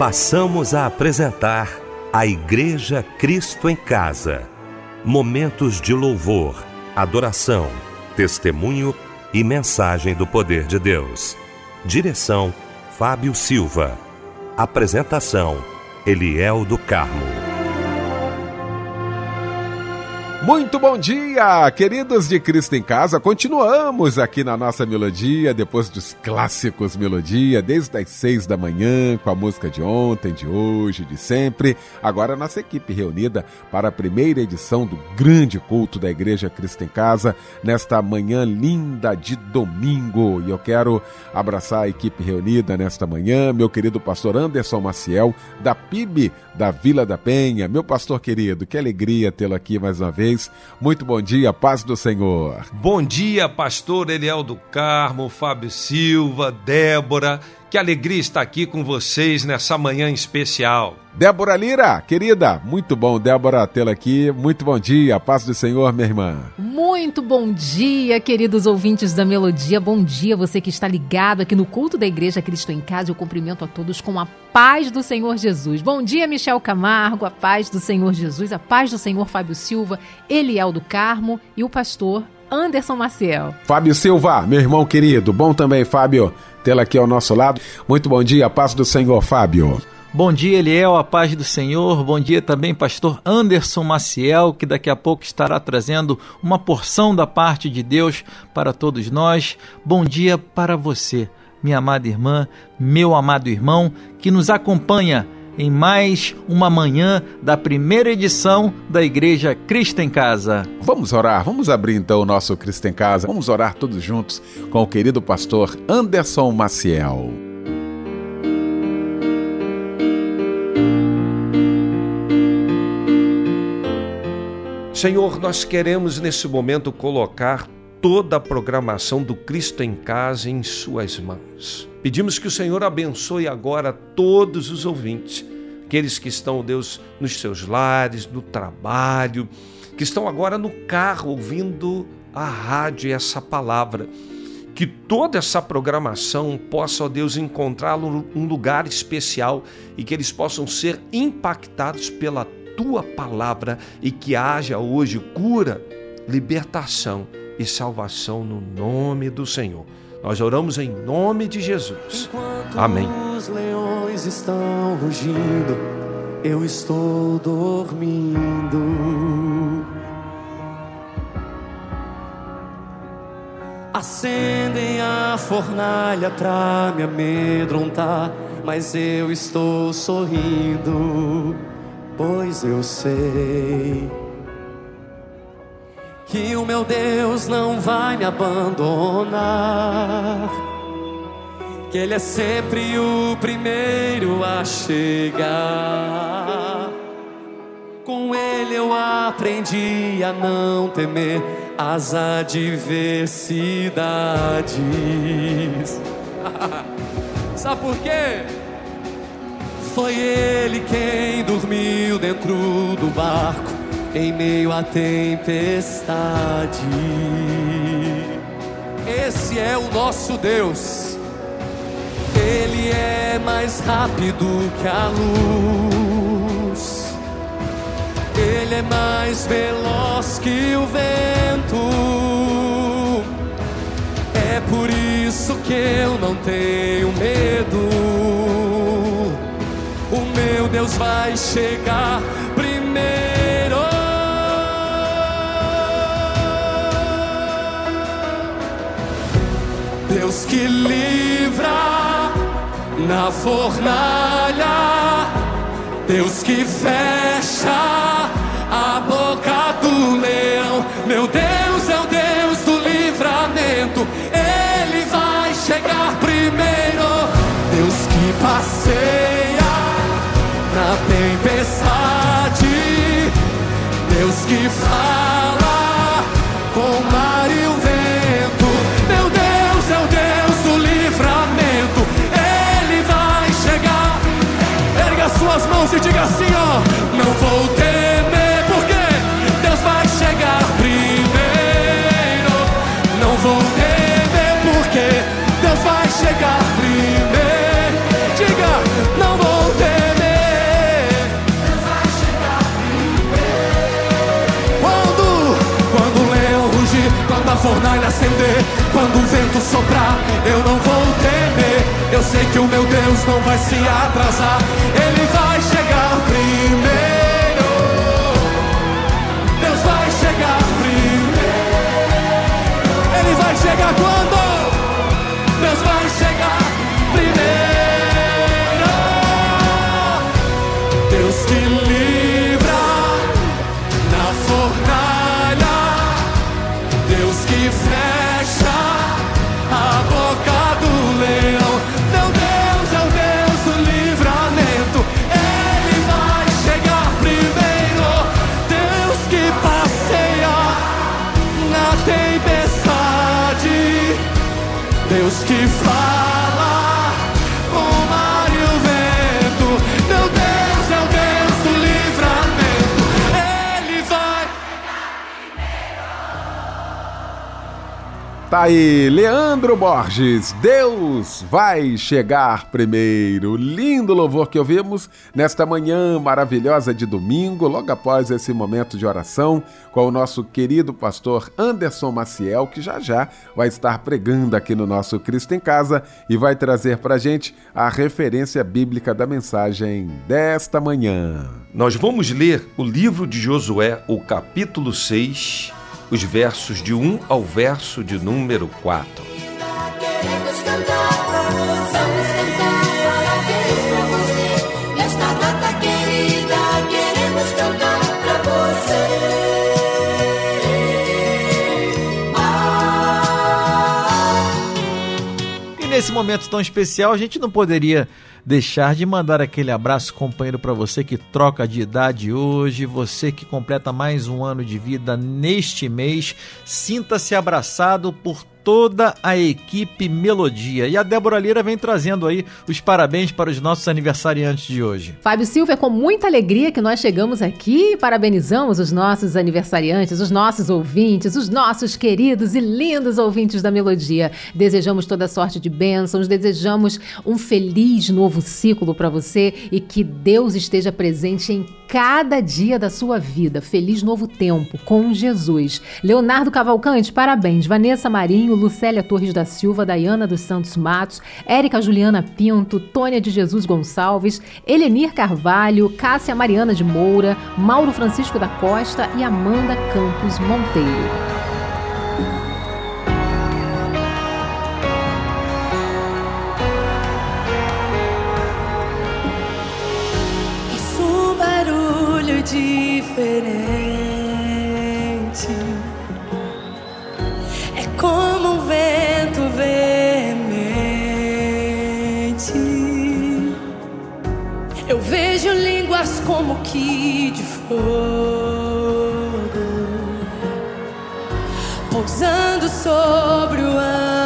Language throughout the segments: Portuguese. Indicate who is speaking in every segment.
Speaker 1: Passamos a apresentar a Igreja Cristo em Casa. Momentos de louvor, adoração, testemunho e mensagem do poder de Deus. Direção: Fábio Silva. Apresentação: Eliel do Carmo.
Speaker 2: Muito bom dia, queridos de Cristo em Casa. Continuamos aqui na nossa melodia, depois dos clássicos melodia, desde as 6 da manhã, com a música de ontem, de hoje, de sempre. Agora a nossa equipe reunida para a primeira edição do grande culto da Igreja Cristo em Casa, nesta manhã linda de domingo. E eu quero abraçar a equipe reunida nesta manhã, meu querido pastor Anderson Maciel, da PIB da Vila da Penha. Meu pastor querido, que alegria tê-lo aqui mais uma vez. Muito bom dia, paz do Senhor.
Speaker 3: Bom dia, pastor Eliel do Carmo, Fábio Silva, Débora. Que alegria estar aqui com vocês nessa manhã especial.
Speaker 2: Débora Lira, querida, muito bom, Débora, tê-la aqui. Muito bom dia, paz do Senhor, minha irmã.
Speaker 4: Muito bom dia, queridos ouvintes da Melodia. Bom dia, você que está ligado aqui no culto da Igreja Cristo em Casa. Eu cumprimento a todos com a paz do Senhor Jesus. Bom dia, Michel Camargo, a paz do Senhor Jesus, a paz do Senhor Fábio Silva, Eliel do Carmo e o pastor Anderson Maciel.
Speaker 2: Fábio Silva, meu irmão querido, bom também, Fábio, tê-la aqui ao nosso lado. Muito bom dia, paz do Senhor, Fábio.
Speaker 5: Bom dia, Eliel, a paz do Senhor. Bom dia também, pastor Anderson Maciel, que daqui a pouco estará trazendo uma porção da parte de Deus para todos nós. Bom dia para você, minha amada irmã, meu amado irmão, que nos acompanha em mais uma manhã da primeira edição da Igreja Cristo em Casa.
Speaker 2: Vamos orar, vamos abrir então o nosso Cristo em Casa. Vamos orar todos juntos com o querido pastor Anderson Maciel.
Speaker 3: Senhor, nós queremos nesse momento colocar toda a programação do Cristo em Casa em suas mãos. Pedimos que o Senhor abençoe agora todos os ouvintes, aqueles que estão, Deus, nos seus lares, no trabalho, que estão agora no carro ouvindo a rádio e essa palavra. Que toda essa programação possa, ó Deus, encontrá-lo um lugar especial e que eles possam ser impactados pela Tua palavra e que haja hoje cura, libertação e salvação no nome do Senhor. Nós oramos em nome de Jesus. Amém.
Speaker 6: Enquanto os leões estão rugindo, eu estou dormindo. Acendem a fornalha pra me amedrontar, mas eu estou sorrindo, pois eu sei que o meu Deus não vai me abandonar, que Ele é sempre o primeiro a chegar. Com Ele eu aprendi a não temer as adversidades. Sabe por quê? Foi Ele quem dormiu dentro do barco em meio à tempestade. Esse é o nosso Deus. Ele é mais rápido que a luz, Ele é mais veloz que o vento. É por isso que eu não tenho medo. O meu Deus vai chegar primeiro. Deus que livra na fornalha, Deus que fecha a boca do leão. Meu Deus é o Deus do livramento, Ele vai chegar primeiro. Deus que passeia na tempestade, Deus que fala com o mar e o vento. Meu Deus é o Deus do livramento, Ele vai chegar. Erga suas mãos e diga assim, ó: não vou temer, porque Deus vai chegar primeiro. Não vou temer, porque Deus vai chegar primeiro. Diga, não vou temer. a fornalha acender, quando o vento soprar, eu não vou temer. Eu sei que o meu Deus não vai se atrasar, Ele vai chegar primeiro. Deus vai chegar primeiro. Ele vai chegar quando? Deus vai chegar primeiro. Deus que livra na fornalha, Deus que fecha a boca do leão. Meu Deus é o Deus do livramento, Ele vai chegar primeiro. Deus que passeia na tempestade, Deus que fala o mar e o vento. Meu Deus é o Deus do livramento, Ele vai.
Speaker 2: Tá aí, Leandro Borges, Deus vai chegar primeiro. Lindo louvor que ouvimos nesta manhã maravilhosa de domingo, logo após esse momento de oração com o nosso querido pastor Anderson Maciel, que já já vai estar pregando aqui no nosso Cristo em Casa e vai trazer pra gente a referência bíblica da mensagem desta manhã.
Speaker 3: Nós vamos ler o livro de Josué, o capítulo 6, os versos de 1 ao verso de número 4.
Speaker 7: Queremos cantar, vamos cantar, parabéns pra você. Nesta data querida, queremos cantar pra você.
Speaker 5: E nesse momento tão especial, a gente não poderia deixar de mandar aquele abraço companheiro para você que troca de idade hoje, você que completa mais um ano de vida neste mês. Sinta-se abraçado por toda a equipe Melodia. E a Débora Lira vem trazendo aí os parabéns para os nossos aniversariantes de hoje.
Speaker 4: Fábio Silva, é com muita alegria que nós chegamos aqui e parabenizamos os nossos aniversariantes, os nossos ouvintes, os nossos queridos e lindos ouvintes da Melodia. Desejamos toda sorte de bênçãos, desejamos um feliz novo ciclo para você e que Deus esteja presente em cada dia da sua vida. Feliz novo tempo com Jesus. Leonardo Cavalcante, parabéns. Vanessa Marinho, Lucélia Torres da Silva, Daiana dos Santos Matos, Érica Juliana Pinto, Tônia de Jesus Gonçalves, Helenir Carvalho, Cássia Mariana de Moura, Mauro Francisco da Costa e Amanda Campos Monteiro.
Speaker 7: Diferente, é como um vento veemente. Eu vejo línguas como que de fogo pousando sobre o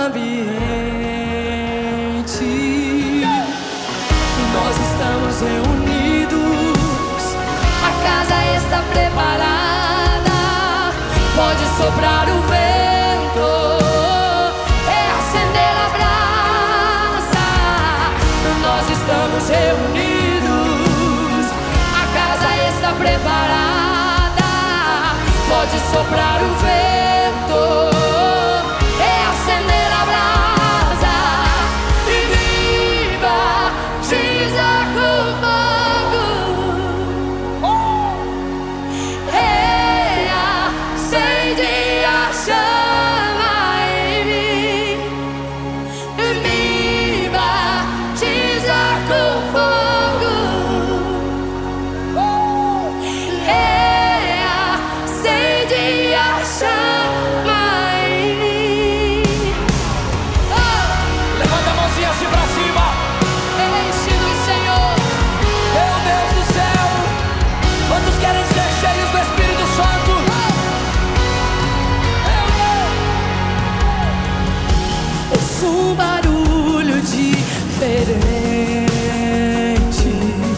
Speaker 7: ambiente. E nós estamos reunidos, a casa está preparada, pode soprar o vento, reacender a brasa. Nós estamos reunidos, a casa está preparada, pode soprar o vento, reacender a brasa e batiza com fogo. Reacende a chama em mim, me batiza com fogo. Reacende a chama em mim.
Speaker 6: Levanta a mãozinha assim pra cima.
Speaker 7: Enche-nos, Senhor.
Speaker 6: Meu Deus do céu, quantos querem ser cheios do Espírito Santo?
Speaker 7: Ouço um barulho diferente,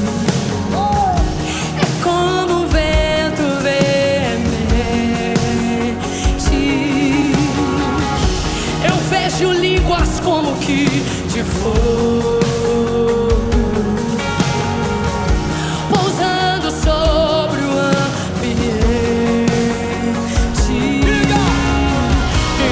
Speaker 7: é como um vento veemente. Eu vejo línguas como que de fogo pousando sobre o ambiente. E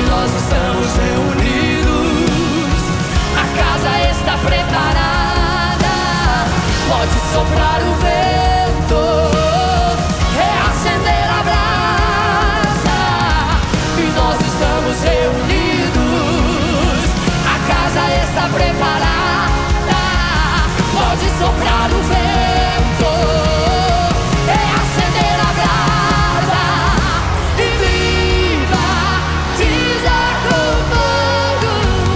Speaker 7: nós estamos reunidos. A casa está preparada, pode soprar o vento e acender a brasa e viva diza com fogo.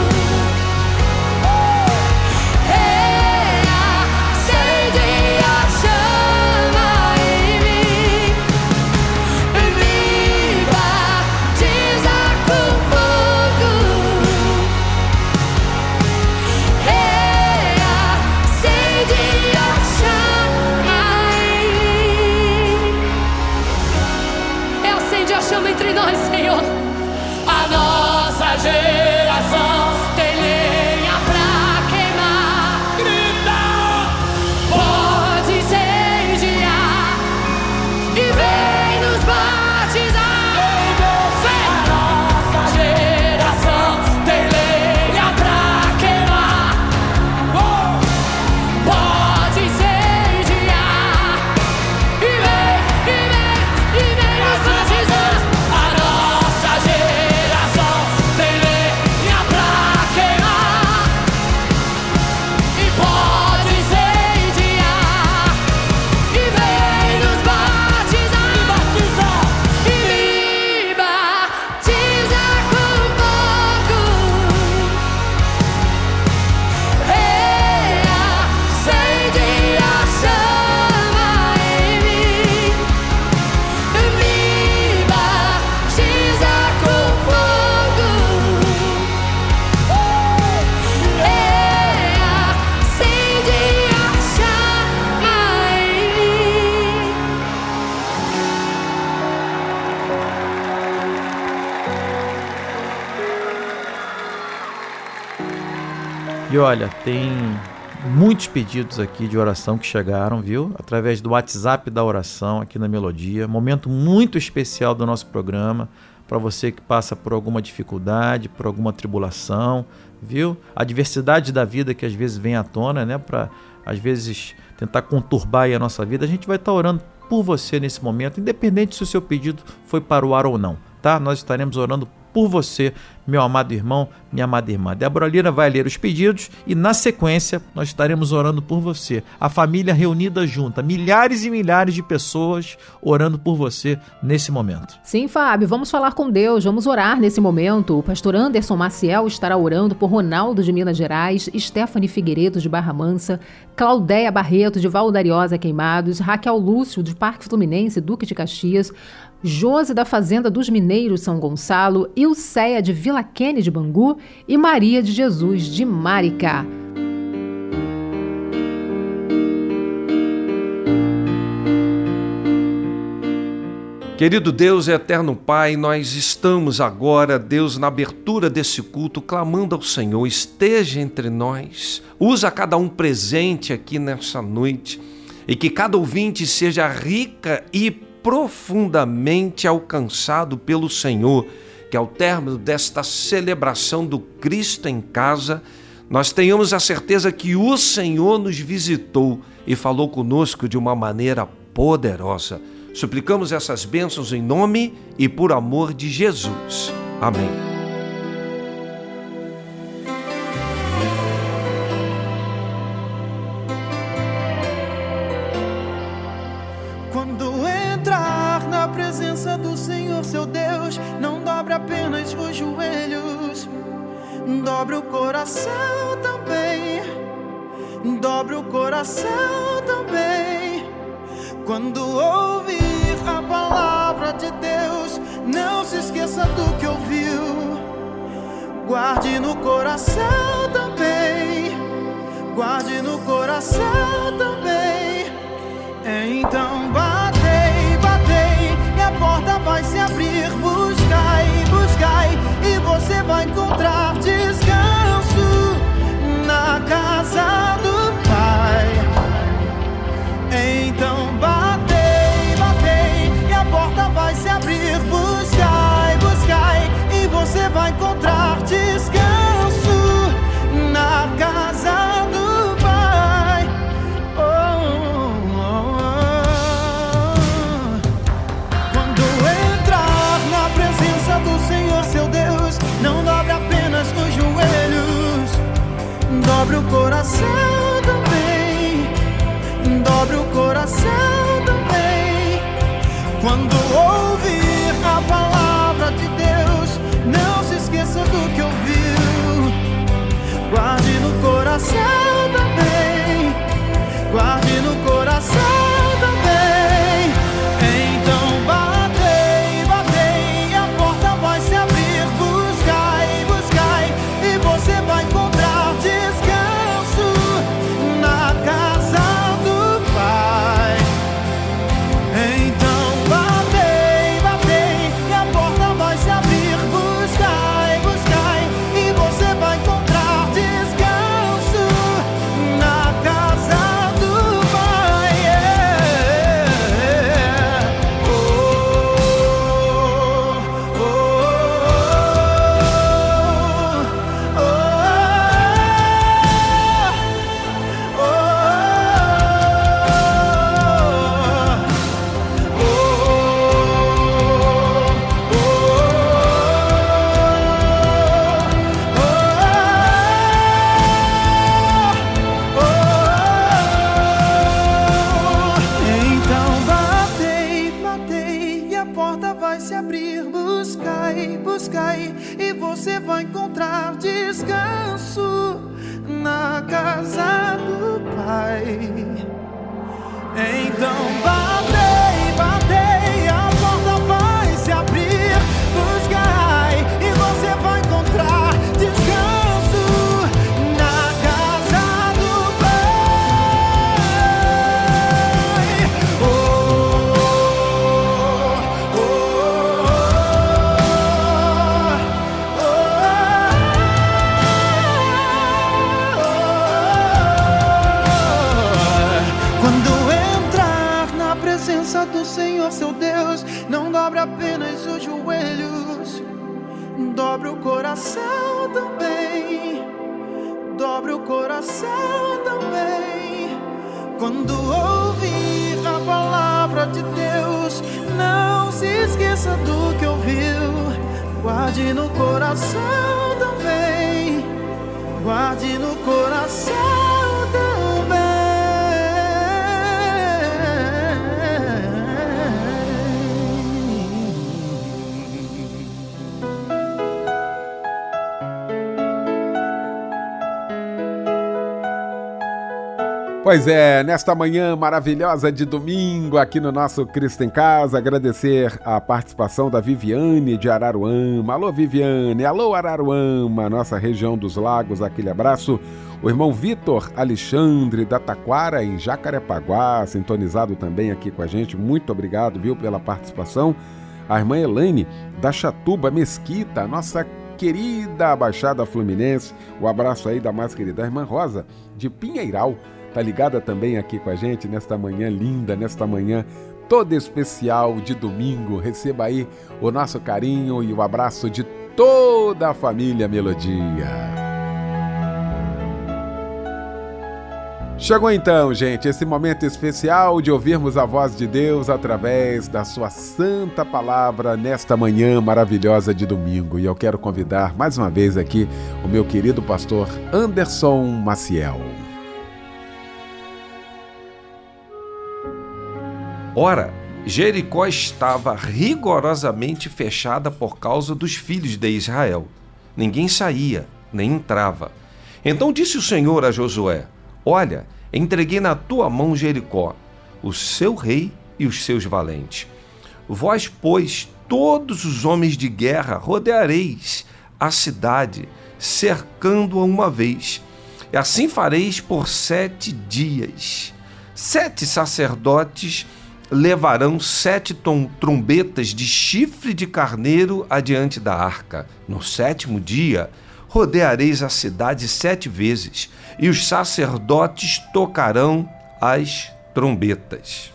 Speaker 7: Acende a chama em mim, viva diza com fogo. Acende a chama em mim. Acende a chama entre nós, Senhor. A nossa geração tem lenha pra queimar. Grita! Pode incendiar e vem nos batizar. Fé! A nossa geração tem lenha pra queimar. Pode incendiar e vem nos batizar. A nossa geração tem lenha pra queimar e pode incendiar e vem nos batizar. E me batiza com fogo. Acende a chama em mim. Me batiza com fogo. Acende a chama em mim.
Speaker 5: E olha, tem muitos pedidos aqui de oração que chegaram, viu? Através do WhatsApp da oração aqui na Melodia. Momento muito especial do nosso programa para você que passa por alguma dificuldade, por alguma tribulação, viu? A diversidade da vida que às vezes vem à tona, né? Para às vezes tentar conturbar aí a nossa vida. A gente vai estar orando por você nesse momento, independente se o seu pedido foi para o ar ou não, tá? Nós estaremos orando por você, meu amado irmão, minha amada irmã. Débora Lira vai ler os pedidos e, na sequência, nós estaremos orando por você. A família reunida junta, milhares e milhares de pessoas orando por você nesse momento.
Speaker 4: Sim, Fábio, vamos falar com Deus, vamos orar nesse momento. O pastor Anderson Maciel estará orando por Ronaldo de Minas Gerais, Stephanie Figueiredo de Barra Mansa, Claudéia Barreto de Valdariosa Queimados, Raquel Lúcio de Parque Fluminense, Duque de Caxias, Josi da Fazenda dos Mineiros, São Gonçalo, Ilceia de Vila Quene de Bangu e Maria de Jesus de Maricá.
Speaker 3: Querido Deus e eterno Pai, nós estamos agora, Deus, na abertura desse culto, clamando ao Senhor, esteja entre nós, usa cada um presente aqui nessa noite e que cada ouvinte seja rica e profundamente alcançado pelo Senhor, que ao término desta celebração do Cristo em Casa, nós tenhamos a certeza que o Senhor nos visitou e falou conosco de uma maneira poderosa. Suplicamos essas bênçãos em nome e por amor de Jesus. Amém.
Speaker 8: Quando entrar na presença do Senhor, seu Deus, não dobre apenas os joelhos, dobre o coração também, dobre o coração também. Quando ouvir a palavra de Deus, não se esqueça do que ouviu, guarde no coração também, guarde no coração também. Então batei, batei, e a porta vai se abrir. Buscai, buscai, e você vai encontrar descanso na casa do Pai. Então batei, batei, e a porta vai se abrir. Buscai, buscai, e você vai encontrar descanso na casa do Pai. Oh, oh, oh. dobre o coração também, dobre o coração também. Quando ouvir a palavra de Deus, não se esqueça do que ouviu. Guarde no coração também, guarde no coração também. Então batei, batei, a porta vai se abrir. Buscai, buscai, e você vai encontrar descanso na casa do Pai. Então batei, batei, e a porta vai se abrir. Buscai, buscai, e você vai encontrar descanso na casa do Pai. Oh, oh, oh, então batei, batei, e a porta vai se abrir. Buscai, buscai, e você vai encontrar descanso na casa do Pai. Então batei, batei, a porta vai se abrir. Buscai, e você vai encontrar descanso na casa do Pai. Oh, oh, oh, oh. Quando entrar na presença do Senhor seu Deus, não dobre apenas os joelhos, dobre o coração também, dobre o coração também. Quando ouvir a palavra de Deus, não se esqueça do que ouviu. Guarde no coração também, guarde no coração também.
Speaker 2: Pois é, nesta manhã maravilhosa de domingo aqui no nosso Cristo em Casa, agradecer a participação da Viviane de Araruama. Alô Viviane, alô Araruama, nossa região dos lagos, aquele abraço. O irmão Vitor Alexandre da Taquara em Jacarepaguá, sintonizado também aqui com a gente, muito obrigado, viu, pela participação. A irmã Elaine da Chatuba Mesquita, nossa querida Baixada Fluminense, o abraço aí da mais querida irmã Rosa de Pinheiral, tá ligada também aqui com a gente nesta manhã linda, nesta manhã toda especial de domingo. Receba aí o nosso carinho e o abraço de toda a família Melodia. Chegou então, gente, esse momento especial de ouvirmos a voz de Deus através da sua santa palavra nesta manhã maravilhosa de domingo. E eu quero convidar mais uma vez aqui o meu querido pastor Anderson Maciel.
Speaker 3: Ora, Jericó estava rigorosamente fechada por causa dos filhos de Israel. Ninguém saía, nem entrava. Então disse o Senhor a Josué: olha, entreguei na tua mão Jericó, o seu rei e os seus valentes. Vós, pois, todos os homens de guerra, rodeareis a cidade, cercando-a uma vez. E assim fareis por 7 dias. 7 sacerdotes levarão 7 trombetas de chifre de carneiro adiante da arca. No 7º dia, rodeareis a cidade 7 vezes, e os sacerdotes tocarão as trombetas.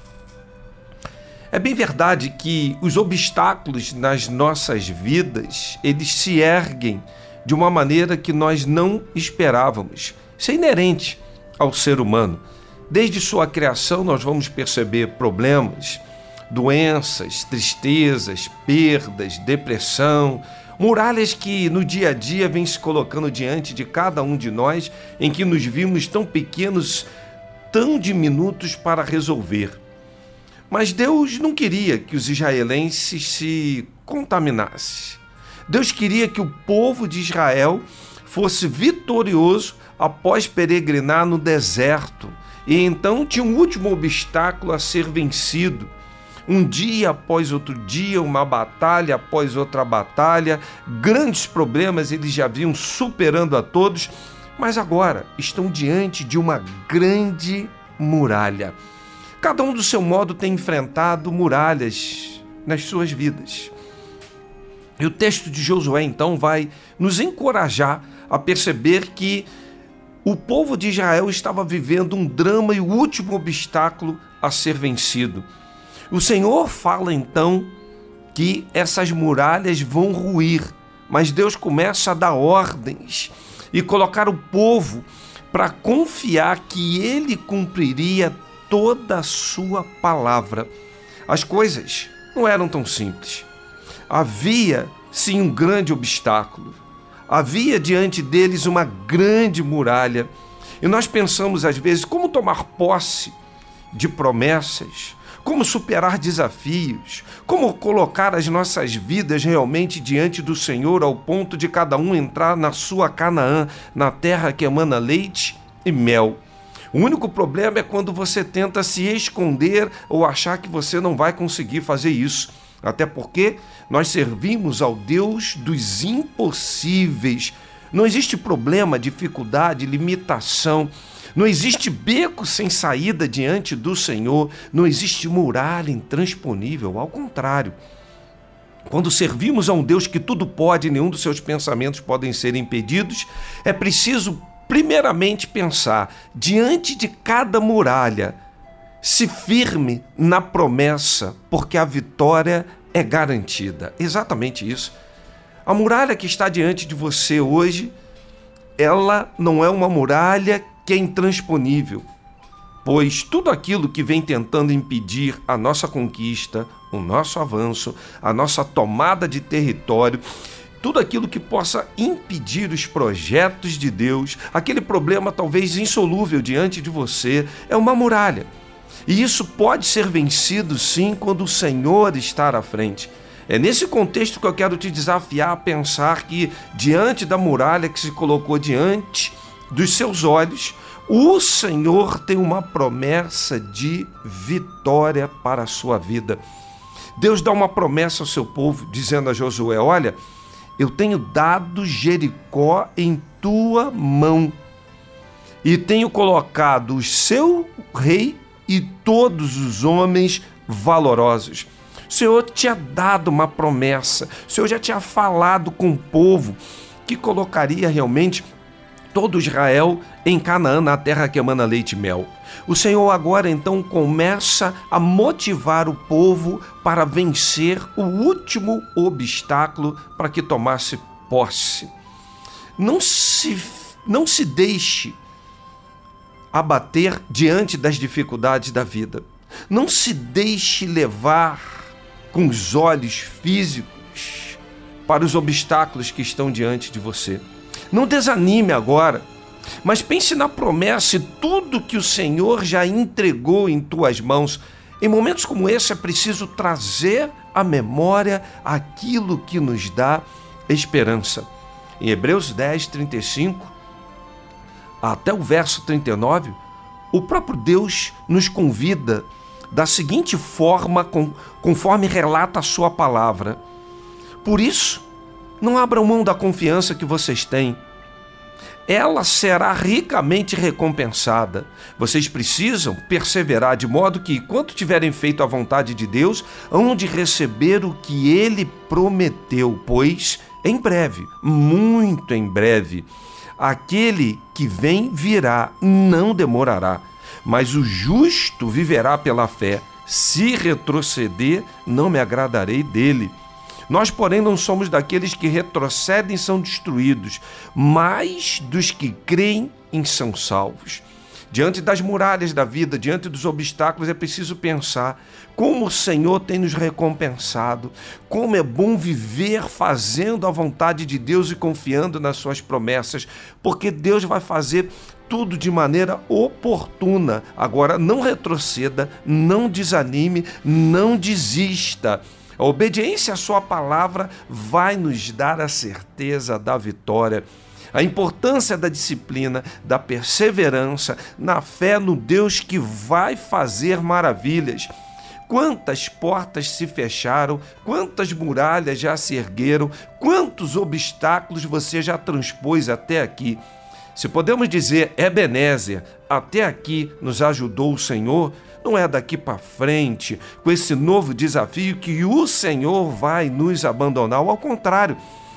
Speaker 3: É bem verdade que os obstáculos nas nossas vidas, eles se erguem de uma maneira que nós não esperávamos. Isso é inerente ao ser humano. Desde sua criação nós vamos perceber problemas, doenças, tristezas, perdas, depressão, Muralhas que no dia a dia vêm se colocando diante de cada um de nós, em que nos vimos tão pequenos, tão diminutos para resolver. Mas Deus não queria que os israelenses se contaminassem. Deus queria que o povo de Israel fosse vitorioso após peregrinar no deserto. E então tinha um último obstáculo a ser vencido. Um dia após outro dia, uma batalha após outra batalha, grandes problemas eles já vinham superando a todos, mas agora estão diante de uma grande muralha. Cada um do seu modo tem enfrentado muralhas nas suas vidas. E o texto de Josué, então, vai nos encorajar a perceber que o povo de Israel estava vivendo um drama e o último obstáculo a ser vencido. O Senhor fala, então, que essas muralhas vão ruir, mas Deus começa a dar ordens e colocar o povo para confiar que Ele cumpriria toda a sua palavra. As coisas não eram tão simples. Havia, sim, um grande obstáculo. Havia diante deles uma grande muralha. E nós pensamos, às vezes, como tomar posse de promessas, como superar desafios, como colocar as nossas vidas realmente diante do Senhor ao ponto de cada um entrar na sua Canaã, na terra que emana leite e mel. O único problema é quando você tenta se esconder ou achar que você não vai conseguir fazer isso. Até porque nós servimos ao Deus dos impossíveis. Não existe problema, dificuldade, limitação. Não existe beco sem saída diante do Senhor. Não existe muralha intransponível. Ao contrário. Quando servimos a um Deus que tudo pode e nenhum dos seus pensamentos podem ser impedidos, é preciso primeiramente pensar, diante de cada muralha, se firme na promessa, porque a vitória é garantida. Exatamente isso. A muralha que está diante de você hoje, ela não é uma muralha que é intransponível, pois tudo aquilo que vem tentando impedir a nossa conquista, o nosso avanço, a nossa tomada de território, tudo aquilo que possa impedir os projetos de Deus, aquele problema talvez insolúvel diante de você, é uma muralha. E isso pode ser vencido, sim, quando o Senhor está à frente. É nesse contexto que eu quero te desafiar a pensar que, diante da muralha que se colocou diante dos seus olhos, o Senhor tem uma promessa de vitória para a sua vida. Deus dá uma promessa ao seu povo, dizendo a Josué: olha, eu tenho dado Jericó em tua mão e tenho colocado o seu rei e todos os homens valorosos. O Senhor tinha dado uma promessa, o Senhor já tinha falado com o povo que colocaria realmente todo Israel em Canaã, na terra que emana leite e mel. O Senhor agora então começa a motivar o povo para vencer o último obstáculo para que tomasse posse. Não se deixe abater diante das dificuldades da vida. Não se deixe levar com os olhos físicos para os obstáculos que estão diante de você. Não desanime agora, mas pense na promessa e tudo que o Senhor já entregou em tuas mãos. Em momentos como esse é preciso trazer à memória aquilo que nos dá esperança. Em Hebreus 10, 35, até o verso 39, o próprio Deus nos convida da seguinte forma, conforme relata a sua palavra: por isso, não abram mão da confiança que vocês têm. Ela será ricamente recompensada. Vocês precisam perseverar de modo que, enquanto tiverem feito a vontade de Deus, hão de receber o que Ele prometeu, pois em breve, muito em breve, aquele que vem virá, não demorará, mas o justo viverá pela fé. Se retroceder, não me agradarei dele. Nós, porém, não somos daqueles que retrocedem e são destruídos, mas dos que creem e são salvos. Diante das muralhas da vida, diante dos obstáculos, é preciso pensar como o Senhor tem nos recompensado, como é bom viver fazendo a vontade de Deus e confiando nas suas promessas, porque Deus vai fazer tudo de maneira oportuna. Agora, não retroceda, não desanime, não desista. A obediência à sua palavra vai nos dar a certeza da vitória. A importância da disciplina, da perseverança, na fé no Deus que vai fazer maravilhas. Quantas portas se fecharam, quantas muralhas já se ergueram, quantos obstáculos você já transpôs até aqui. Se podemos dizer, Ebenezer, até aqui nos ajudou o Senhor, não é daqui para frente, com esse novo desafio, que o Senhor vai nos abandonar. Ao contrário,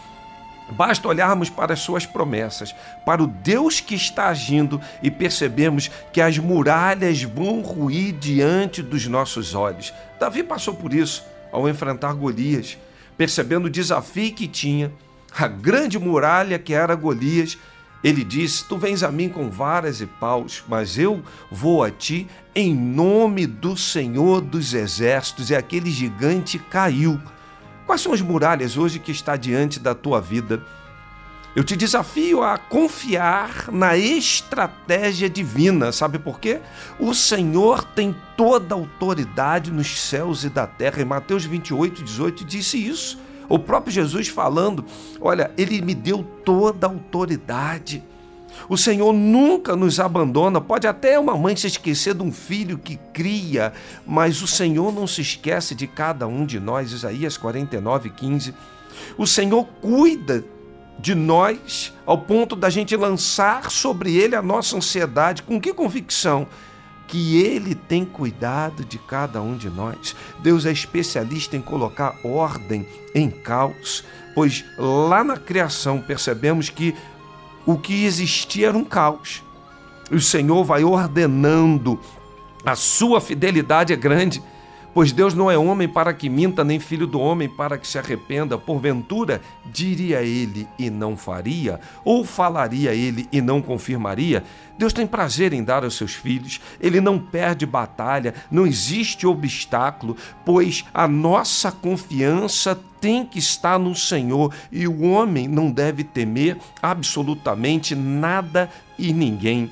Speaker 3: basta olharmos para as suas promessas, para o Deus que está agindo e percebemos que as muralhas vão ruir diante dos nossos olhos. Davi passou por isso ao enfrentar Golias, percebendo o desafio que tinha, a grande muralha que era Golias. Ele disse: tu vens a mim com varas e paus, mas eu vou a ti em nome do Senhor dos Exércitos. E aquele gigante caiu. Quais são as muralhas hoje que está diante da tua vida? Eu te desafio a confiar na estratégia divina. Sabe por quê? O Senhor tem toda a autoridade nos céus e da terra. Em Mateus 28:18 disse isso. O próprio Jesus falando: olha, Ele me deu toda a autoridade. O Senhor nunca nos abandona. Pode até uma mãe se esquecer de um filho que cria, mas o Senhor não se esquece de cada um de nós. Isaías 49:15. O Senhor cuida de nós ao ponto da gente lançar sobre Ele a nossa ansiedade. Com que convicção? Que Ele tem cuidado de cada um de nós. Deus é especialista em colocar ordem em caos, pois lá na criação percebemos que o que existia era um caos. O Senhor vai ordenando. A sua fidelidade é grande, pois Deus não é homem para que minta, nem filho do homem para que se arrependa. Porventura, diria Ele e não faria? Ou falaria Ele e não confirmaria? Deus tem prazer em dar aos seus filhos. Ele não perde batalha, não existe obstáculo, pois a nossa confiança tem que estar no Senhor, e o homem não deve temer absolutamente nada e ninguém.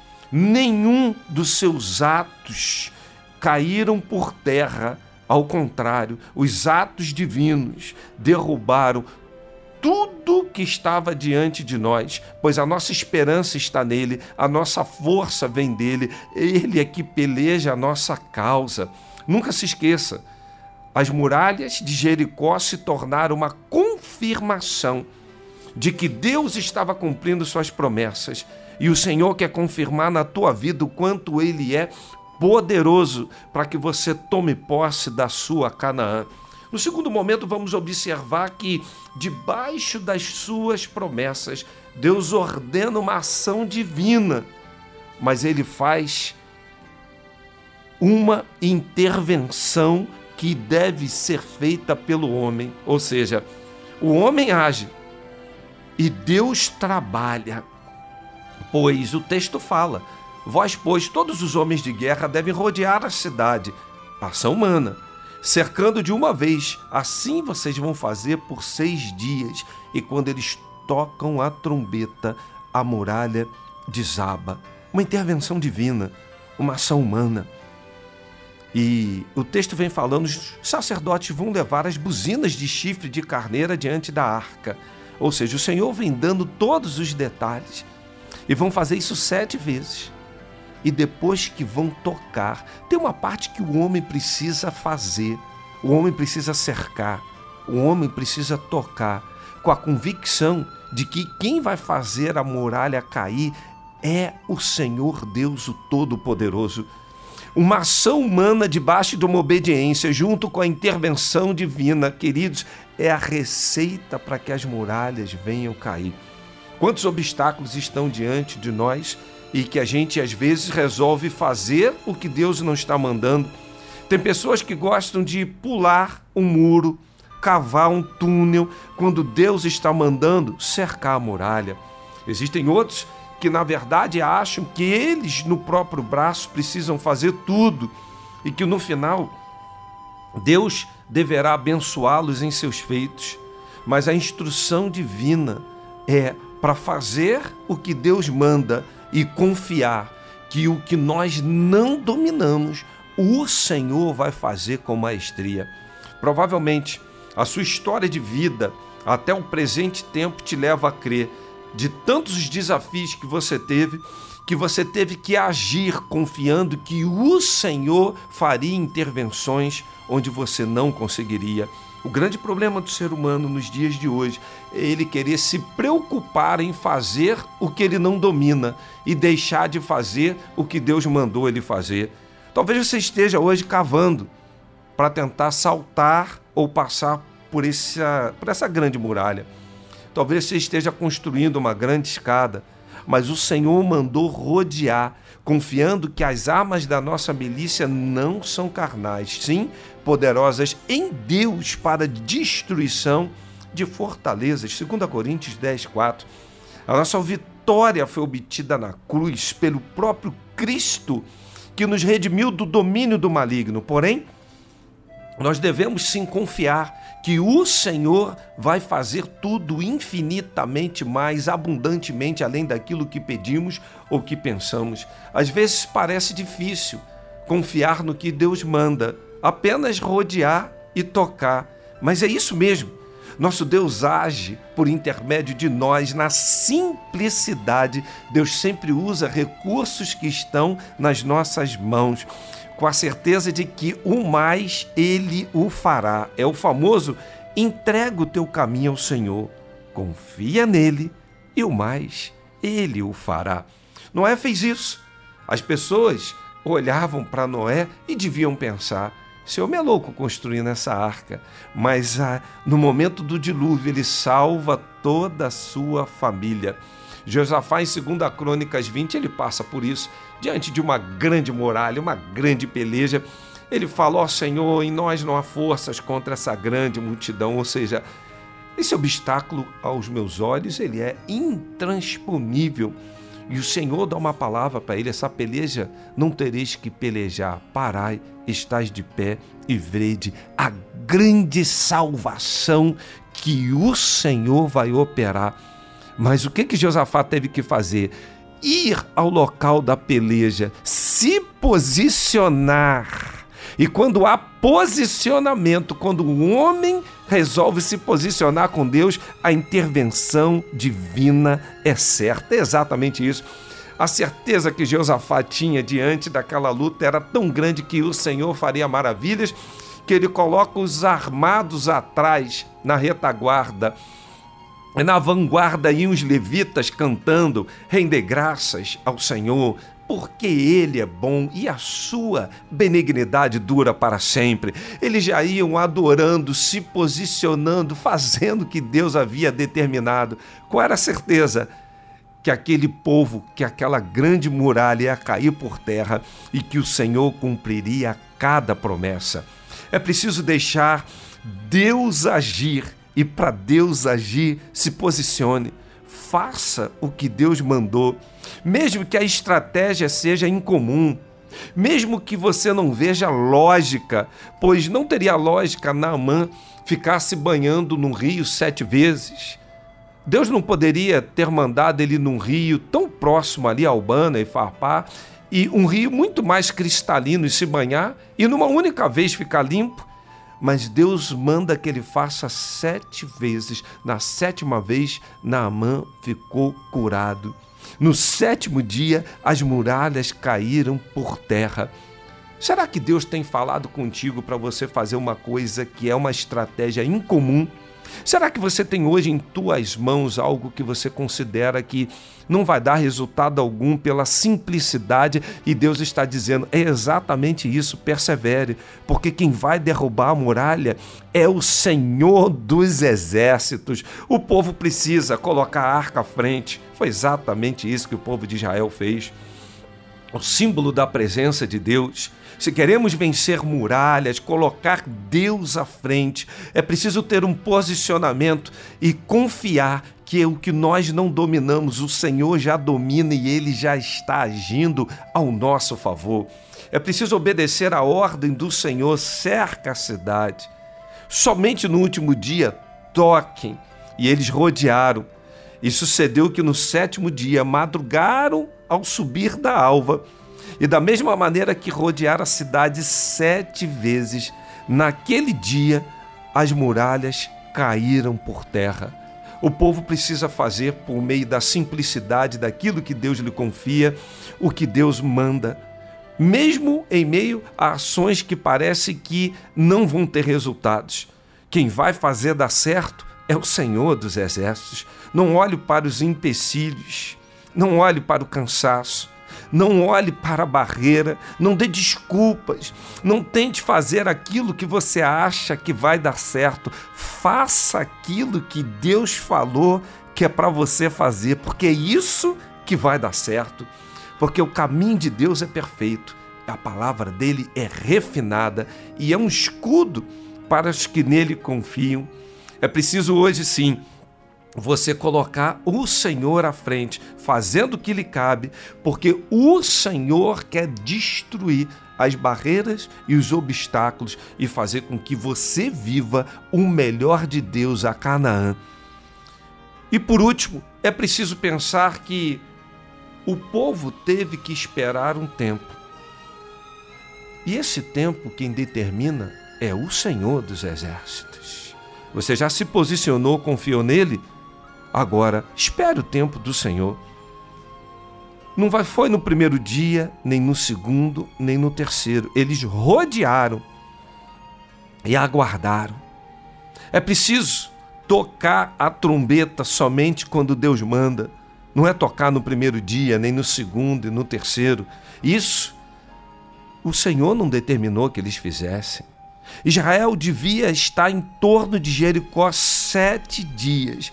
Speaker 3: Nenhum dos seus atos caíram por terra. Ao contrário, os atos divinos derrubaram tudo que estava diante de nós, pois a nossa esperança está nele, a nossa força vem dele, ele é que peleja a nossa causa. Nunca se esqueça, as muralhas de Jericó se tornaram uma confirmação de que Deus estava cumprindo suas promessas, e o Senhor quer confirmar na tua vida o quanto Ele é poderoso para que você tome posse da sua Canaã. No segundo momento, vamos observar que, debaixo das suas promessas, Deus ordena uma ação divina, mas Ele faz uma intervenção que deve ser feita pelo homem. Ou seja, o homem age e Deus trabalha, pois o texto fala: vós, pois, todos os homens de guerra devem rodear a cidade, ação humana, cercando de uma vez. Assim vocês vão fazer por 6 dias, e quando eles tocam a trombeta, a muralha desaba. Uma intervenção divina, uma ação humana. E o texto vem falando: os sacerdotes vão levar as buzinas de chifre de carneira diante da arca. Ou seja, o Senhor vem dando todos os detalhes, e vão fazer isso 7 vezes. E depois que vão tocar, tem uma parte que o homem precisa fazer. O homem precisa cercar, o homem precisa tocar, com a convicção de que quem vai fazer a muralha cair é o Senhor Deus, o Todo-Poderoso. Uma ação humana debaixo de uma obediência, junto com a intervenção divina, queridos, é a receita para que as muralhas venham cair. Quantos obstáculos estão diante de nós e que a gente às vezes resolve fazer o que Deus não está mandando? Tem pessoas que gostam de pular um muro, cavar um túnel, quando Deus está mandando cercar a muralha. Existem outros que na verdade acham que eles no próprio braço precisam fazer tudo e que no final Deus deverá abençoá-los em seus feitos. Mas a instrução divina é para fazer o que Deus manda e confiar que o que nós não dominamos, o Senhor vai fazer com maestria. Provavelmente a sua história de vida até o presente tempo te leva a crer, de tantos os desafios que você teve que agir confiando que o Senhor faria intervenções onde você não conseguiria. O grande problema do ser humano nos dias de hoje é ele querer se preocupar em fazer o que ele não domina e deixar de fazer o que Deus mandou ele fazer. Talvez você esteja hoje cavando para tentar saltar ou passar por essa grande muralha. Talvez você esteja construindo uma grande escada, mas o Senhor mandou rodear, confiando que as armas da nossa milícia não são carnais, sim poderosas em Deus para destruição de fortalezas. 2 Coríntios 10:4. A nossa vitória foi obtida na cruz pelo próprio Cristo, que nos redimiu do domínio do maligno. Porém, nós devemos sim confiar que o Senhor vai fazer tudo infinitamente mais abundantemente além daquilo que pedimos ou que pensamos. Às vezes parece difícil confiar no que Deus manda, apenas rodear e tocar. Mas é isso mesmo. Nosso Deus age por intermédio de nós na simplicidade. Deus sempre usa recursos que estão nas nossas mãos, com a certeza de que o mais Ele o fará. É o famoso: entrega o teu caminho ao Senhor, confia nele e o mais Ele o fará. Noé fez isso. As pessoas olhavam para Noé e deviam pensar: esse homem é louco construindo essa arca. Mas no momento do dilúvio ele salva toda a sua família. Josafá, em 2 Crônicas 20, ele passa por isso. Diante de uma grande muralha, uma grande peleja, ele fala: ó Senhor, em nós não há forças contra essa grande multidão. Ou seja, esse obstáculo aos meus olhos, ele é intransponível. E o Senhor dá uma palavra para ele: essa peleja não tereis que pelejar. Parai, estais de pé e vede a grande salvação que o Senhor vai operar. Mas o que Josafá teve que fazer? Ir ao local da peleja, se posicionar. E quando há posicionamento, quando o homem resolve se posicionar com Deus, a intervenção divina é certa. É exatamente isso. A certeza que Josafá tinha diante daquela luta era tão grande que o Senhor faria maravilhas, que ele coloca os armados atrás, na retaguarda. Na vanguarda iam os levitas cantando: render graças ao Senhor, porque Ele é bom e a sua benignidade dura para sempre. Eles já iam adorando, se posicionando, fazendo o que Deus havia determinado. Qual era a certeza? Que aquele povo, que aquela grande muralha ia cair por terra e que o Senhor cumpriria cada promessa. É preciso deixar Deus agir. E para Deus agir, se posicione, faça o que Deus mandou, mesmo que a estratégia seja incomum, mesmo que você não veja lógica, pois não teria lógica Naamã ficar se banhando num rio 7 vezes. Deus não poderia ter mandado ele num rio tão próximo ali a Albana e Farpá, e um rio muito mais cristalino, e se banhar, e numa única vez ficar limpo. Mas Deus manda que ele faça 7 vezes. Na 7ª vez, Naamã ficou curado. No 7º dia, as muralhas caíram por terra. Será que Deus tem falado contigo para você fazer uma coisa que é uma estratégia incomum? Será que você tem hoje em tuas mãos algo que você considera que não vai dar resultado algum pela simplicidade, e Deus está dizendo: é exatamente isso, persevere, porque quem vai derrubar a muralha é o Senhor dos exércitos. O povo precisa colocar a arca à frente. Foi exatamente isso que o povo de Israel fez. O símbolo da presença de Deus. Se queremos vencer muralhas, colocar Deus à frente, é preciso ter um posicionamento e confiar que o que nós não dominamos, o Senhor já domina e Ele já está agindo ao nosso favor. É preciso obedecer à ordem do Senhor, cerca a cidade. Somente no último dia, toquem. E eles rodearam. E sucedeu que no 7º dia madrugaram ao subir da alva. E da mesma maneira que rodearam a cidade 7 vezes, naquele dia as muralhas caíram por terra. O povo precisa fazer, por meio da simplicidade daquilo que Deus lhe confia, o que Deus manda, mesmo em meio a ações que parece que não vão ter resultados. Quem vai fazer dar certo é o Senhor dos Exércitos. Não olhe para os empecilhos, não olhe para o cansaço, não olhe para a barreira, não dê desculpas, não tente fazer aquilo que você acha que vai dar certo. Faça aquilo que Deus falou que é para você fazer, porque é isso que vai dar certo. Porque o caminho de Deus é perfeito, a palavra dele é refinada e é um escudo para os que nele confiam. É preciso hoje sim você colocar o Senhor à frente, fazendo o que lhe cabe, porque o Senhor quer destruir as barreiras e os obstáculos e fazer com que você viva o melhor de Deus a Canaã. E por último, é preciso pensar que o povo teve que esperar um tempo. E esse tempo quem determina é o Senhor dos Exércitos. Você já se posicionou, confiou nele? Agora, espere o tempo do Senhor. Não foi no primeiro dia, nem no segundo, nem no terceiro. Eles rodearam e aguardaram. É preciso tocar a trombeta somente quando Deus manda. Não é tocar no primeiro dia, nem no segundo e no terceiro. Isso o Senhor não determinou que eles fizessem. Israel devia estar em torno de Jericó 7 dias.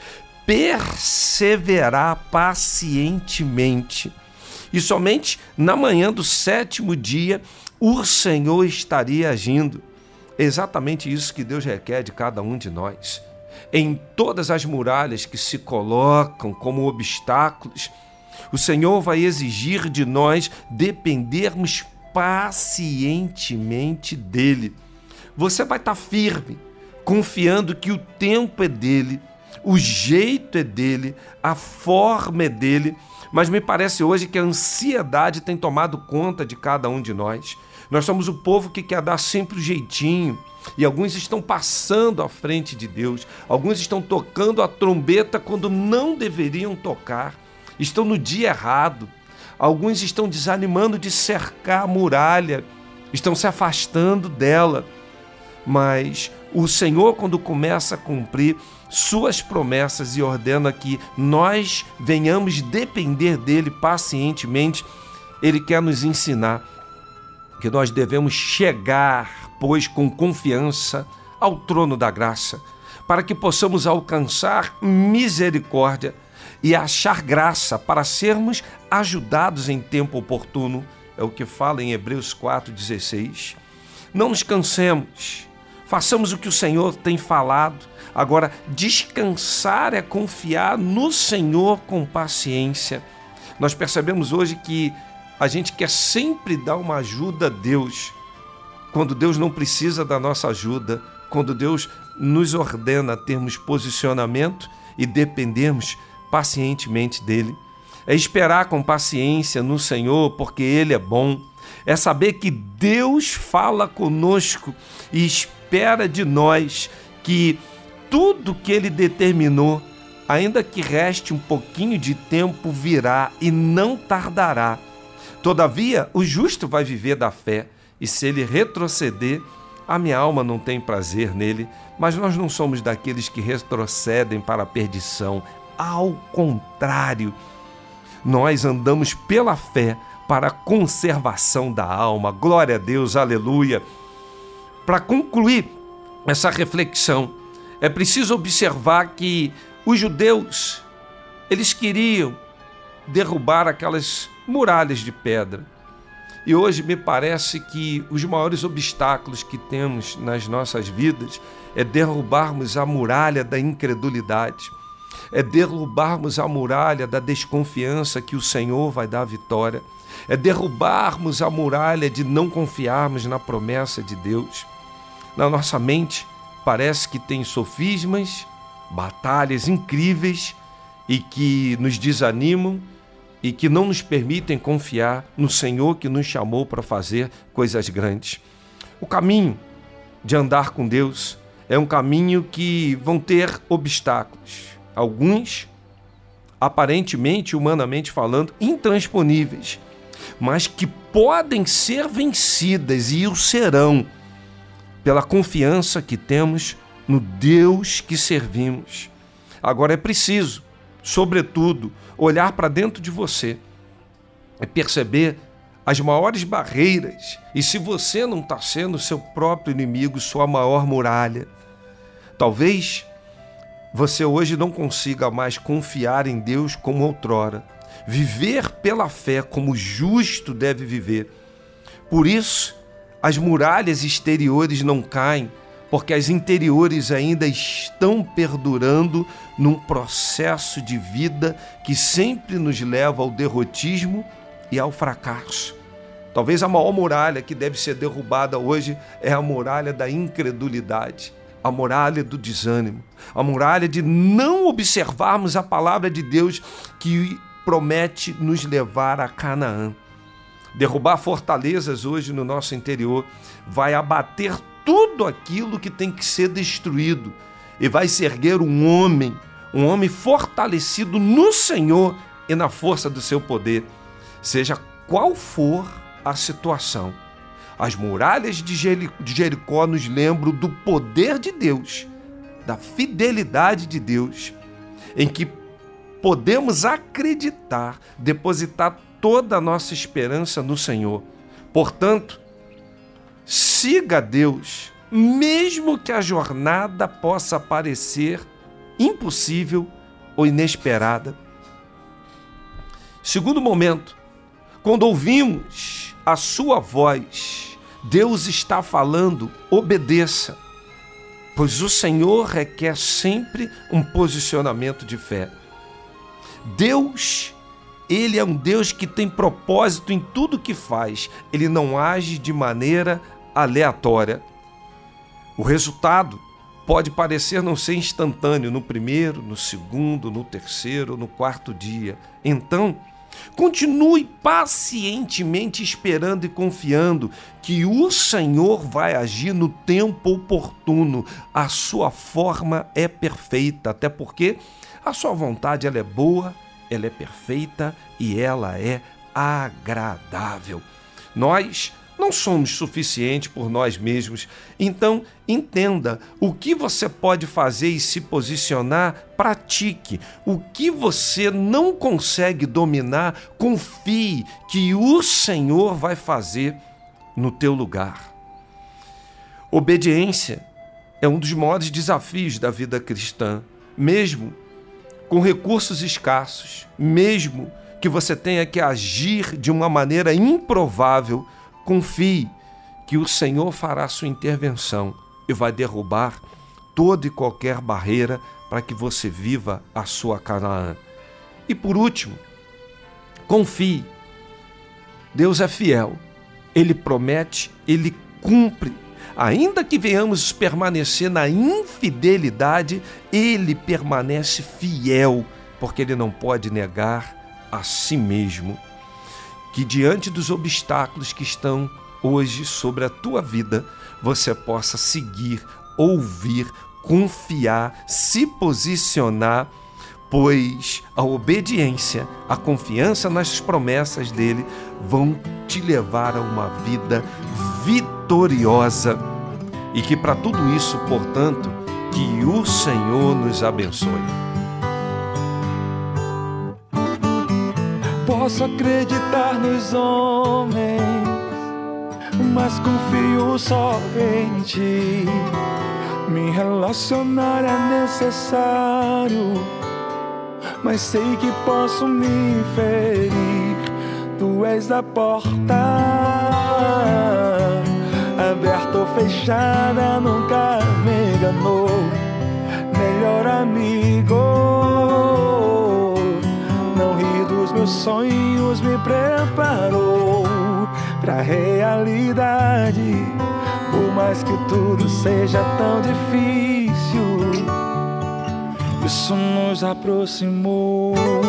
Speaker 3: Perseverar pacientemente. E somente na manhã do 7º dia o Senhor estaria agindo. É exatamente isso que Deus requer de cada um de nós. Em todas as muralhas que se colocam como obstáculos, o Senhor vai exigir de nós dependermos pacientemente dele. Você vai estar firme, confiando que o tempo é dele, o jeito é dele, a forma é dele, mas me parece hoje que a ansiedade tem tomado conta de cada um de nós. Nós somos o povo que quer dar sempre o jeitinho, e alguns estão passando à frente de Deus, alguns estão tocando a trombeta quando não deveriam tocar, estão no dia errado, alguns estão desanimando de cercar a muralha, estão se afastando dela, mas o Senhor, quando começa a cumprir suas promessas e ordena que nós venhamos depender dele pacientemente, ele quer nos ensinar que nós devemos chegar, pois, com confiança ao trono da graça, para que possamos alcançar misericórdia e achar graça para sermos ajudados em tempo oportuno. É o que fala em Hebreus 4,16. Não nos cansemos, façamos o que o Senhor tem falado. Agora, descansar é confiar no Senhor com paciência. Nós percebemos hoje que a gente quer sempre dar uma ajuda a Deus, quando Deus não precisa da nossa ajuda, quando Deus nos ordena termos posicionamento e dependermos pacientemente dele. É esperar com paciência no Senhor, porque ele é bom. É saber que Deus fala conosco e espera de nós que tudo que ele determinou, ainda que reste um pouquinho de tempo, virá e não tardará. Todavia, o justo vai viver da fé, e se ele retroceder, a minha alma não tem prazer nele, mas nós não somos daqueles que retrocedem para a perdição. Ao contrário, nós andamos pela fé para a conservação da alma. Glória a Deus, aleluia. Para concluir essa reflexão, é preciso observar que os judeus, eles queriam derrubar aquelas muralhas de pedra. E hoje me parece que os maiores obstáculos que temos nas nossas vidas é derrubarmos a muralha da incredulidade. É derrubarmos a muralha da desconfiança que o Senhor vai dar a vitória. É derrubarmos a muralha de não confiarmos na promessa de Deus. Na nossa mente, parece que tem sofismas, batalhas incríveis e que nos desanimam e que não nos permitem confiar no Senhor que nos chamou para fazer coisas grandes. O caminho de andar com Deus é um caminho que vão ter obstáculos. Alguns, aparentemente, humanamente falando, intransponíveis, mas que podem ser vencidas e o serão pela confiança que temos no Deus que servimos. Agora é preciso, sobretudo, olhar para dentro de você e perceber as maiores barreiras, e se você não está sendo seu próprio inimigo, sua maior muralha. Talvez você hoje não consiga mais confiar em Deus como outrora, viver pela fé como justo deve viver. Por isso, as muralhas exteriores não caem, porque as interiores ainda estão perdurando num processo de vida que sempre nos leva ao derrotismo e ao fracasso. Talvez a maior muralha que deve ser derrubada hoje é a muralha da incredulidade, a muralha do desânimo, a muralha de não observarmos a palavra de Deus que promete nos levar a Canaã. Derrubar fortalezas hoje no nosso interior vai abater tudo aquilo que tem que ser destruído e vai se erguer um homem fortalecido no Senhor e na força do seu poder, seja qual for a situação. As muralhas de Jericó nos lembram do poder de Deus, da fidelidade de Deus, em que podemos acreditar, depositar toda a nossa esperança no Senhor. Portanto, siga Deus, mesmo que a jornada possa parecer impossível ou inesperada. Segundo momento, quando ouvimos a sua voz, Deus está falando, obedeça, pois o Senhor requer sempre um posicionamento de fé. Deus, Ele é um Deus que tem propósito em tudo que faz. Ele não age de maneira aleatória. O resultado pode parecer não ser instantâneo no primeiro, no segundo, no terceiro, no quarto dia. Então, continue pacientemente esperando e confiando que o Senhor vai agir no tempo oportuno. A sua forma é perfeita, até porque a sua vontade ela é boa, ela é perfeita e ela é agradável. Nós não somos suficientes por nós mesmos, então entenda o que você pode fazer e se posicionar, pratique. O que você não consegue dominar, confie que o Senhor vai fazer no teu lugar. Obediência é um dos maiores desafios da vida cristã, mesmo com recursos escassos, mesmo que você tenha que agir de uma maneira improvável, confie que o Senhor fará sua intervenção e vai derrubar toda e qualquer barreira para que você viva a sua Canaã. E por último, confie. Deus é fiel. Ele promete, Ele cumpre. Ainda que venhamos permanecer na infidelidade, Ele permanece fiel, porque Ele não pode negar a si mesmo. Que diante dos obstáculos que estão hoje sobre a tua vida, você possa seguir, ouvir, confiar, se posicionar, pois a obediência, a confiança nas promessas dele vão te levar a uma vida vitoriosa. E que para tudo isso, portanto, que o Senhor nos abençoe.
Speaker 8: Posso acreditar nos homens, mas confio só em ti. Me relacionar é necessário, mas sei que posso me ferir. Tu és a porta, aberta ou fechada, nunca me enganou. Melhor amigo, meus sonhos me preparou pra realidade. Por mais que tudo seja tão difícil, isso nos aproximou.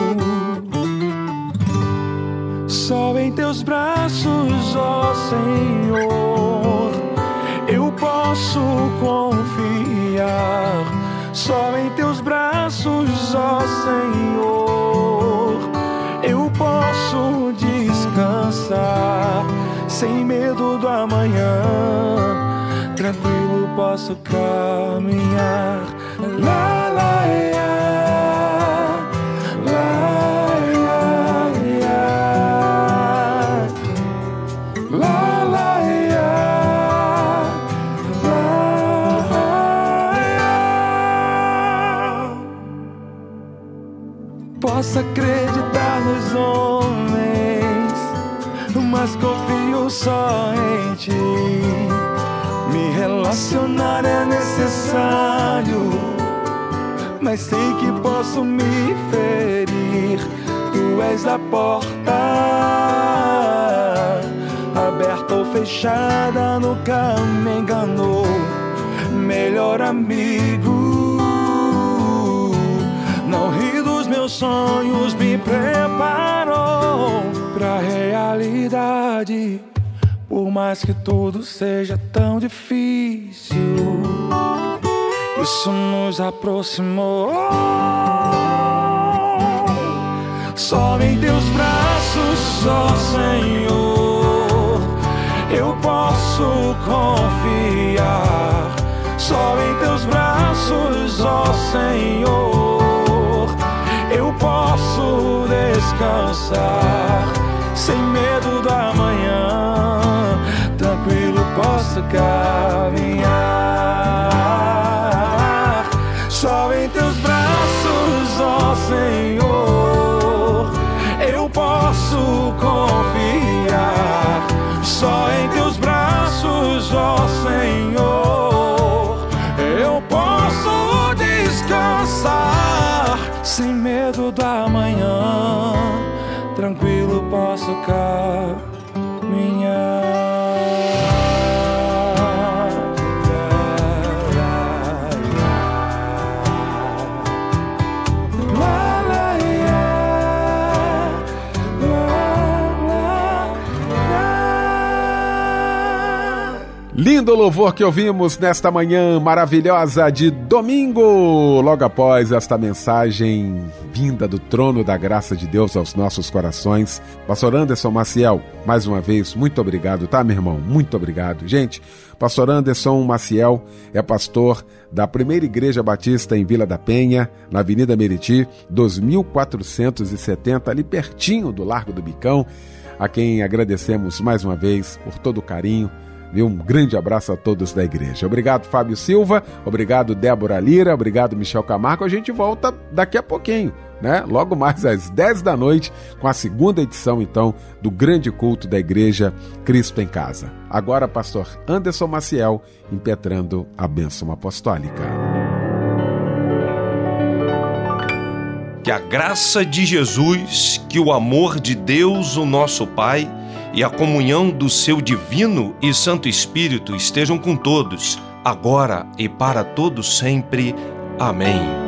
Speaker 8: Só em teus braços, ó Senhor, eu posso confiar. Só em teus braços, ó Senhor, eu posso descansar. Sem medo do amanhã, tranquilo posso caminhar. Lá, lá, posso acreditar nos homens, mas confio só em ti. Me relacionar é necessário, mas sei que posso me ferir. Tu és a porta, aberta ou fechada, nunca me enganou. Melhor amigo, não ri dos meus sonhos, me preparou pra realidade. Por mais que tudo seja tão difícil, isso nos aproximou. Só em teus braços, ó Senhor, eu posso confiar. Só em teus braços, ó Senhor, eu posso descansar. Sem medo do amanhã, tranquilo posso caminhar. Só em teus braços, ó Senhor, eu posso confiar. Só em teus braços, ó Senhor, eu posso descansar. Sem medo do amanhã, tranquilo posso caminhar.
Speaker 2: Lindo louvor que ouvimos nesta manhã maravilhosa de domingo, logo após esta mensagem vinda do trono da graça de Deus aos nossos corações. Pastor Anderson Maciel, mais uma vez, muito obrigado, tá, meu irmão? Muito obrigado. Gente, Pastor Anderson Maciel é pastor da Primeira Igreja Batista em Vila da Penha, na Avenida Meriti, 2470, ali pertinho do Largo do Bicão, a quem agradecemos mais uma vez por todo o carinho. Um grande abraço a todos da igreja. Obrigado, Fábio Silva. Obrigado, Débora Lira. Obrigado, Michel Camargo. A gente volta daqui a pouquinho, né? Logo mais às 10 da noite, com a segunda edição, então, do grande culto da Igreja Cristo em Casa. Agora, pastor Anderson Maciel, impetrando a bênção apostólica.
Speaker 3: Que a graça de Jesus, que o amor de Deus, o nosso Pai, e a comunhão do seu divino e santo Espírito estejam com todos, agora e para todos sempre. Amém.